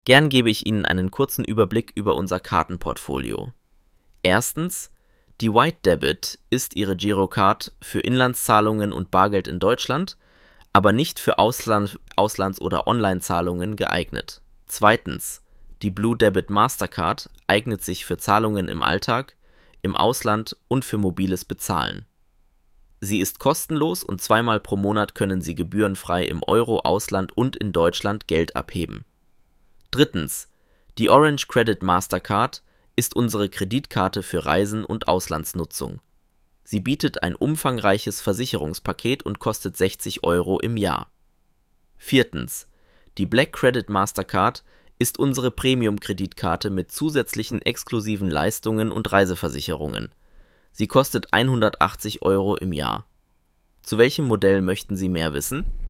Gern gebe ich Ihnen einen kurzen Überblick über unser Kartenportfolio. Erstens, die White Debit ist Ihre Girocard für Inlandszahlungen und Bargeld in Deutschland, aber nicht für Auslands- oder Onlinezahlungen geeignet. Zweitens, die Blue Debit Mastercard eignet sich für Zahlungen im Alltag, im Ausland und für mobiles Bezahlen. Sie ist kostenlos und zweimal pro Monat können Sie gebührenfrei im Euro-Ausland und in Deutschland Geld abheben. Drittens, die Orange Credit Mastercard ist unsere Kreditkarte für Reisen und Auslandsnutzung. Sie bietet ein umfangreiches Versicherungspaket und kostet 60 Euro im Jahr. Viertens, die Black Credit Mastercard ist unsere Premium-Kreditkarte mit zusätzlichen exklusiven Leistungen und Reiseversicherungen. Sie kostet 180 Euro im Jahr. Zu welchem Modell möchten Sie mehr wissen?